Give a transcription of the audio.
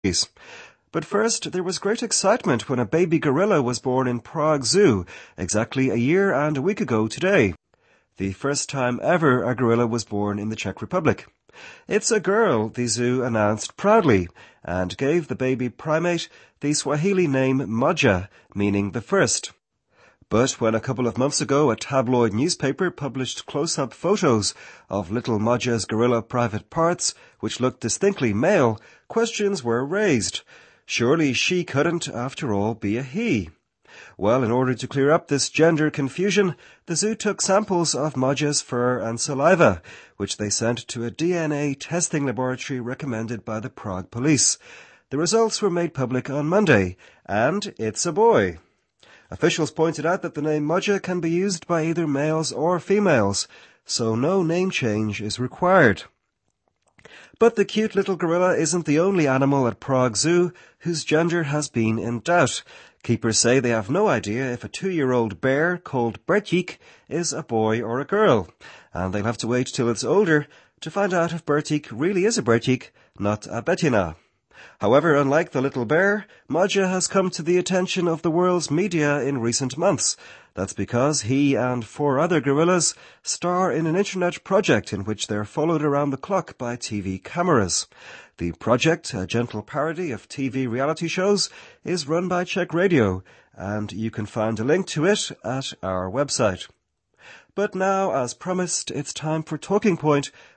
But first, there was great excitement when a baby gorilla was born in Prague Zoo, exactly a year and a week ago today. The first time ever a gorilla was born in the Czech Republic. It's a girl, the zoo announced proudly, and gave the baby primate the Swahili name Moja, meaning the first. But when a couple of months ago a tabloid newspaper published close-up photos of little Moja's gorilla private parts, which looked distinctly male, questions were raised. Surely she couldn't, after all, be a he. Well, in order to clear up this gender confusion, the zoo took samples of Moja's fur and saliva, which they sent to a DNA testing laboratory recommended by the Prague police. The results were made public on Monday, and it's a boy. Officials pointed out that the name Moja can be used by either males or females, so no name change is required. But the cute little gorilla isn't the only animal at Prague Zoo whose gender has been in doubt. Keepers say they have no idea if a 2-year-old bear called Bertik is a boy or a girl, and they'll have to wait till it's older to find out if Bertik really is a Bertik, not a Bettina. However, unlike the little bear, Moja has come to the attention of the world's media in recent months. That's because he and 4 other gorillas star in an internet project in which they're followed around the clock by TV cameras. The project, a gentle parody of TV reality shows, is run by Czech Radio, and you can find a link to it at our website. But now, as promised, it's time for Talking Point,